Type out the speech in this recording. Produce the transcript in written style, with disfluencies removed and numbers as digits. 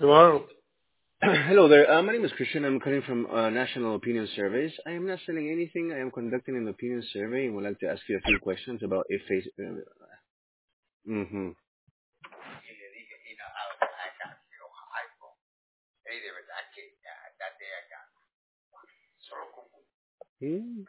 Hello. Hello there. My name is Christian. I'm calling from National Opinion Surveys. I am not selling anything. I am conducting an opinion survey and would like to ask you a few questions about a face. Mm-hmm. Hmm?